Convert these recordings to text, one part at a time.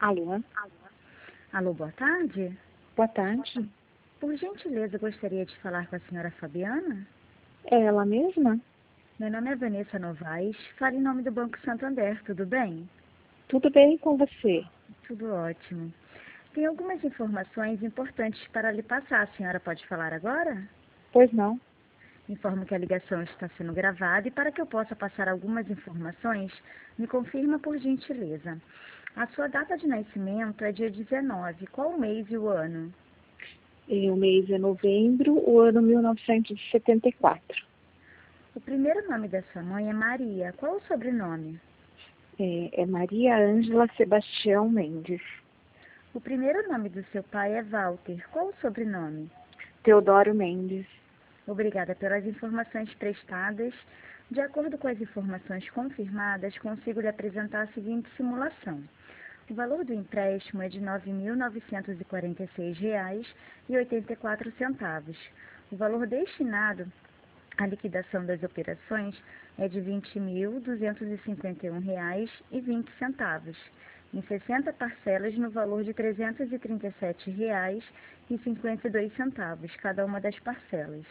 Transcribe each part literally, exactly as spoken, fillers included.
Alô? Alô, boa tarde. Boa tarde. Por gentileza, gostaria de falar com a senhora Fabiana? É ela mesma? Meu nome é Vanessa Novaes, falo em nome do Banco Santander, tudo bem? Tudo bem com você? Tudo ótimo. Tem algumas informações importantes para lhe passar. A senhora pode falar agora? Pois não. Informo que a ligação está sendo gravada e para que eu possa passar algumas informações, me confirma por gentileza. A sua data de nascimento é dia dezenove. Qual o mês e o ano? E o mês é novembro, o ano mil novecentos e setenta e quatro. O primeiro nome da sua mãe é Maria. Qual o sobrenome? É, é Maria Ângela Sebastião Mendes. O primeiro nome do seu pai é Walter. Qual o sobrenome? Teodoro Mendes. Obrigada pelas informações prestadas. De acordo com as informações confirmadas, consigo lhe apresentar a seguinte simulação. O valor do empréstimo é de nove mil novecentos e quarenta e seis reais e oitenta e quatro centavos. O valor destinado à liquidação das operações é de vinte mil duzentos e cinquenta e um reais e vinte centavos, em sessenta parcelas no valor de trezentos e trinta e sete reais e cinquenta e dois centavos, cada uma das parcelas.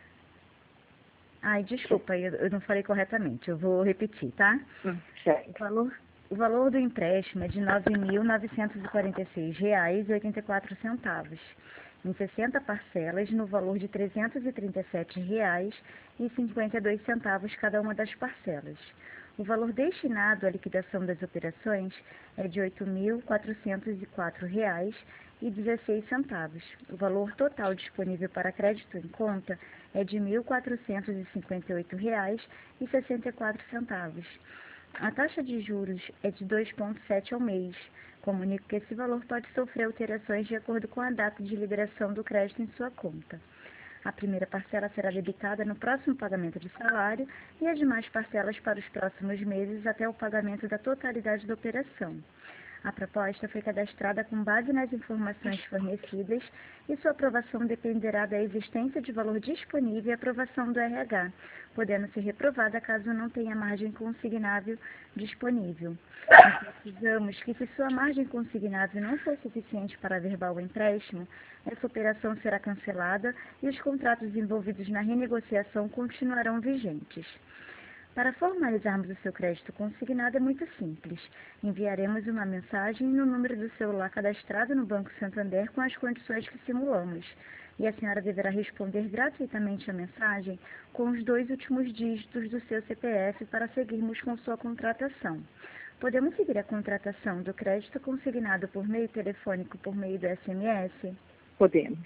Ai, desculpa, eu, eu não falei corretamente, eu vou repetir, tá? Hum, O certo. valor, o valor do empréstimo é de nove mil novecentos e quarenta e seis reais e oitenta e quatro centavos, em sessenta parcelas no valor de trezentos e trinta e sete reais e cinquenta e dois centavos cada uma das parcelas. O valor destinado à liquidação das operações é de oito mil quatrocentos e quatro reais e dezesseis centavos. O valor total disponível para crédito em conta é de mil quatrocentos e cinquenta e oito reais e sessenta e quatro centavos. A taxa de juros é de dois vírgula sete ao mês. Comunico que esse valor pode sofrer alterações de acordo com a data de liberação do crédito em sua conta. A primeira parcela será debitada no próximo pagamento de salário e as demais parcelas para os próximos meses até o pagamento da totalidade da operação. A proposta foi cadastrada com base nas informações fornecidas e sua aprovação dependerá da existência de valor disponível e aprovação do R H, podendo ser reprovada caso não tenha margem consignável disponível. Precisamos que, se sua margem consignável não for suficiente para averbar o empréstimo, essa operação será cancelada e os contratos envolvidos na renegociação continuarão vigentes. Para formalizarmos o seu crédito consignado é muito simples. Enviaremos uma mensagem no número do celular cadastrado no Banco Santander com as condições que simulamos. E a senhora deverá responder gratuitamente a mensagem com os dois últimos dígitos do seu C P F para seguirmos com sua contratação. Podemos seguir a contratação do crédito consignado por meio telefônico por meio do S M S? Podemos.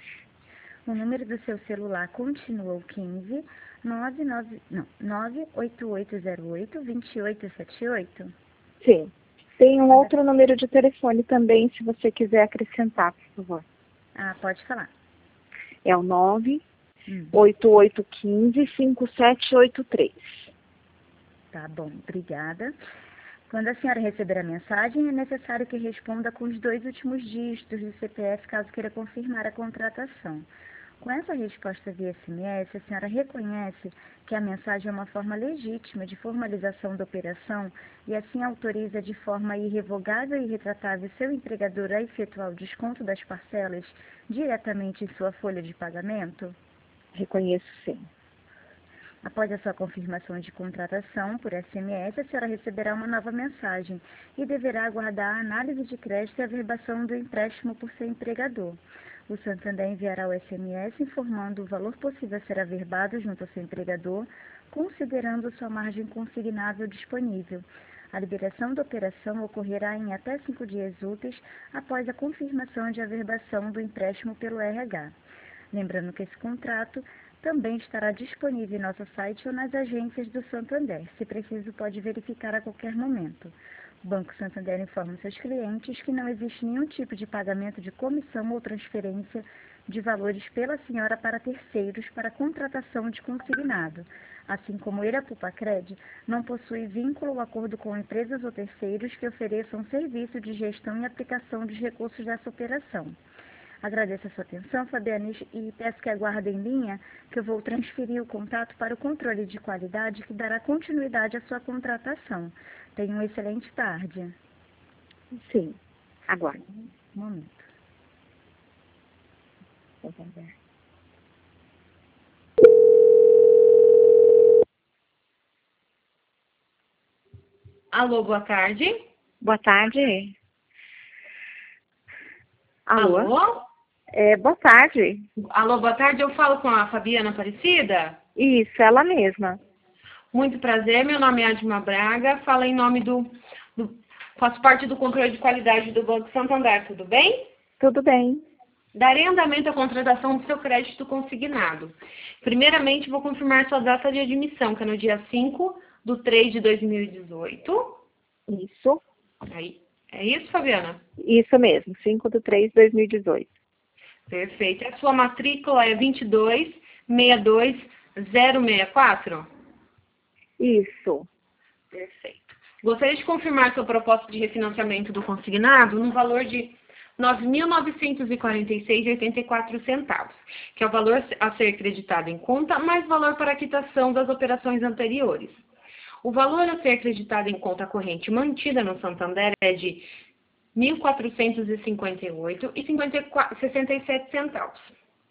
O número do seu celular continua o quinze, nove nove, não, nove oito oito zero oito, dois oito sete oito? Sim. Tem um outro número de telefone também, se você quiser acrescentar, por favor. Ah, pode falar. É o nove Hum, oito oito um cinco, cinco sete oito três. tá bom, obrigada. Quando a senhora receber a mensagem, é necessário que responda com os dois últimos dígitos do C P F, caso queira confirmar a contratação. Com essa resposta via S M S, a senhora reconhece que a mensagem é uma forma legítima de formalização da operação e assim autoriza de forma irrevogável e irretratável seu empregador a efetuar o desconto das parcelas diretamente em sua folha de pagamento? Reconheço, sim. Após a sua confirmação de contratação por S M S, a senhora receberá uma nova mensagem e deverá aguardar a análise de crédito e a averbação do empréstimo por seu empregador. O Santander enviará o S M S informando o valor possível a ser averbado junto ao seu empregador, considerando sua margem consignável disponível. A liberação da operação ocorrerá em até cinco dias úteis após a confirmação de averbação do empréstimo pelo R H. Lembrando que esse contrato também estará disponível em nosso site ou nas agências do Santander. Se preciso, pode verificar a qualquer momento. O Banco Santander informa seus clientes que não existe nenhum tipo de pagamento de comissão ou transferência de valores pela senhora para terceiros para contratação de consignado. Assim como ele, a Pupacred, não possui vínculo ou acordo com empresas ou terceiros que ofereçam serviço de gestão e aplicação dos recursos dessa operação. Agradeço a sua atenção, Fabiana, e peço que aguarde em linha que eu vou transferir o contato para o controle de qualidade que dará continuidade à sua contratação. Tenha uma excelente tarde. Sim. Aguarde. Um momento. Santander. Alô, boa tarde. Boa tarde. Alô? Alô? É, boa tarde. Alô, boa tarde. Eu falo com a Fabiana Aparecida. Isso, ela mesma. Muito prazer. Meu nome é Adma Braga. Falo em nome do, do... Faço parte do controle de qualidade do Banco Santander. Tudo bem? Tudo bem. Darei andamento à contratação do seu crédito consignado. Primeiramente, vou confirmar sua data de admissão, que é no dia cinco de três de dois mil e dezoito. Isso. Aí, é isso, Fabiana? Isso mesmo, cinco de três de dois mil e dezoito. Perfeito. A sua matrícula é vinte e dois sessenta e dois zero sessenta e quatro? Isso. Perfeito. Gostaria de confirmar sua proposta de refinanciamento do consignado no valor de nove mil novecentos e quarenta e seis reais e oitenta e quatro centavos, que é o valor a ser acreditado em conta, mais valor para a quitação das operações anteriores. O valor a ser acreditado em conta corrente mantida no Santander é de mil quatrocentos e cinquenta e oito reais e sessenta e sete centavos.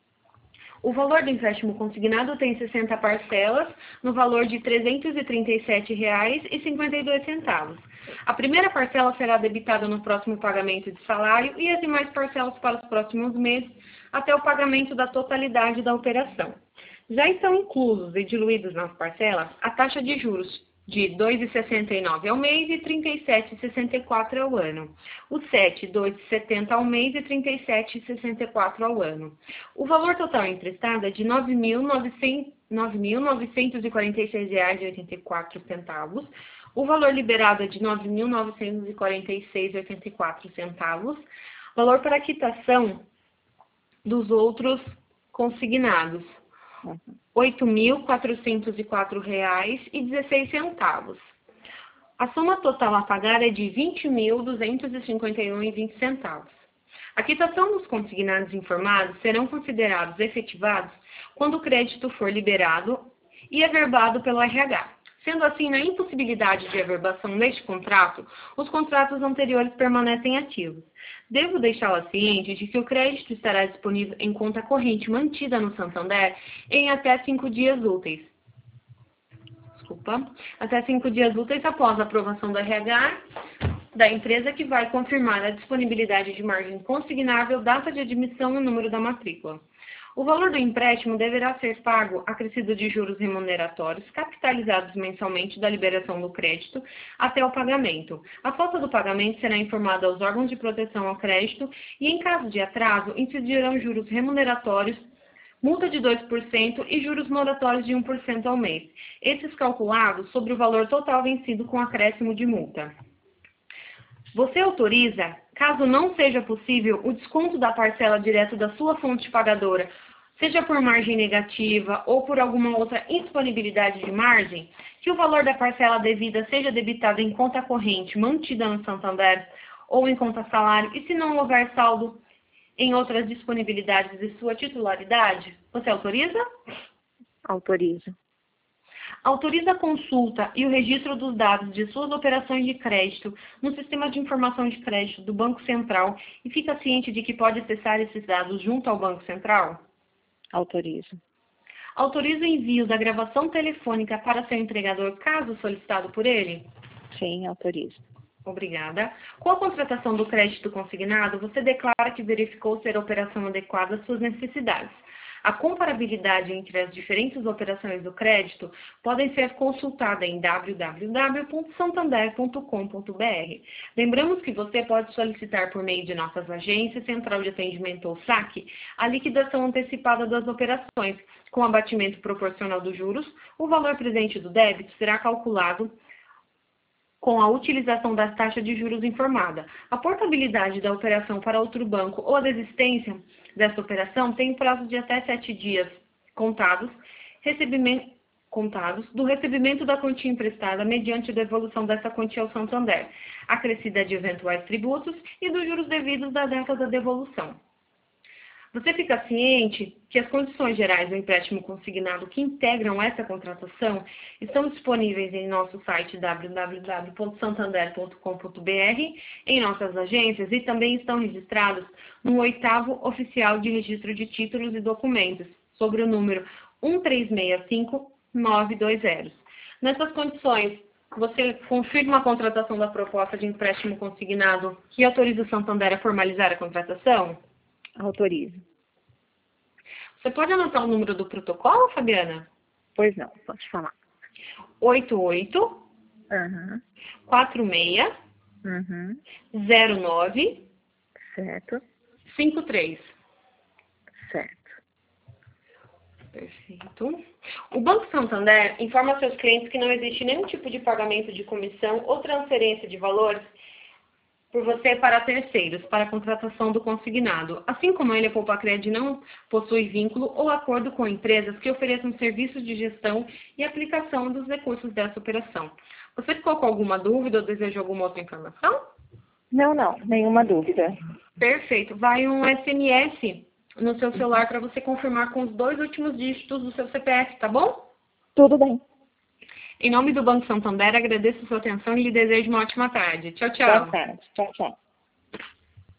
O valor do empréstimo consignado tem sessenta parcelas, no valor de trezentos e trinta e sete reais e cinquenta e dois centavos. A primeira parcela será debitada no próximo pagamento de salário e as demais parcelas para os próximos meses, até o pagamento da totalidade da operação. Já estão inclusos e diluídos nas parcelas a taxa de juros de dois vírgula sessenta e nove ao mês e trinta e sete vírgula sessenta e quatro ao ano. O sete, dois vírgula setenta ao mês e trinta e sete vírgula sessenta e quatro ao ano. O valor total emprestado é de nove mil novecentos e quarenta e seis reais e oitenta e quatro centavos. O valor liberado é de nove mil novecentos e quarenta e seis reais e oitenta e quatro centavos. Valor para quitação dos outros consignados, oito mil quatrocentos e quatro reais e dezesseis centavos. A soma total a pagar é de vinte mil duzentos e cinquenta e um reais e vinte centavos. A quitação dos consignados informados serão considerados efetivados quando o crédito for liberado e averbado pelo R H. Sendo assim, na impossibilidade de averbação neste contrato, os contratos anteriores permanecem ativos. Devo deixá-la ciente de que o crédito estará disponível em conta corrente mantida no Santander em até cinco dias úteis. Desculpa. Até cinco dias úteis após a aprovação do R H da empresa, que vai confirmar a disponibilidade de margem consignável, data de admissão e número da matrícula. O valor do empréstimo deverá ser pago acrescido de juros remuneratórios capitalizados mensalmente da liberação do crédito até o pagamento. A falta do pagamento será informada aos órgãos de proteção ao crédito e, em caso de atraso, incidirão juros remuneratórios, multa de dois por cento e juros moratórios de um por cento ao mês, esses calculados sobre o valor total vencido com acréscimo de multa. Você autoriza, caso não seja possível, o desconto da parcela direto da sua fonte pagadora, seja por margem negativa ou por alguma outra indisponibilidade de margem, que o valor da parcela devida seja debitado em conta corrente mantida no Santander ou em conta salário, e se não houver saldo em outras disponibilidades de sua titularidade? Você autoriza? Autorizo. Autoriza a consulta e o registro dos dados de suas operações de crédito no Sistema de Informação de Crédito do Banco Central e fica ciente de que pode acessar esses dados junto ao Banco Central? Autorizo. Autoriza o envio da gravação telefônica para seu empregador, caso solicitado por ele? Sim, autorizo. Obrigada. Com a contratação do crédito consignado, você declara que verificou ser a operação adequada às suas necessidades. A comparabilidade entre as diferentes operações do crédito podem ser consultada em w w w ponto santander ponto com ponto b r. Lembramos que você pode solicitar por meio de nossas agências, Central de Atendimento ou saque, a liquidação antecipada das operações. Com abatimento proporcional dos juros, o valor presente do débito será calculado com a utilização da taxa de juros informada. A portabilidade da operação para outro banco ou a desistência dessa operação tem prazo de até sete dias contados, recebimento, contados do recebimento da quantia emprestada mediante a devolução dessa quantia ao Santander, acrescida de eventuais tributos e dos juros devidos da data da devolução. Você fica ciente que as condições gerais do empréstimo consignado que integram essa contratação estão disponíveis em nosso site w w w ponto santander ponto com ponto b r, em nossas agências, e também estão registrados no oitavo Oficial de Registro de Títulos e Documentos, sobre o número um três seis cinco nove dois zero. Nessas condições, você confirma a contratação da proposta de empréstimo consignado que autoriza o Santander a formalizar a contratação? Autorizo. Você pode anotar o número do protocolo, Fabiana? Pois não, pode falar. oito oito Uhum. quatro seis Uhum. zero nove Certo. cinco três. Certo. Perfeito. O Banco Santander informa seus clientes que não existe nenhum tipo de pagamento de comissão ou transferência de valores por você para terceiros, para a contratação do consignado. Assim como ele, a Poupacred não possui vínculo ou acordo com empresas que ofereçam serviços de gestão e aplicação dos recursos dessa operação. Você ficou com alguma dúvida ou deseja alguma outra informação? Não, não, nenhuma dúvida. Perfeito. Vai um S M S no seu celular para você confirmar com os dois últimos dígitos do seu C P F, tá bom? Tudo bem. Em nome do Banco Santander, agradeço a sua atenção e lhe desejo uma ótima tarde. Tchau, tchau. Boa tarde. Tchau, tchau.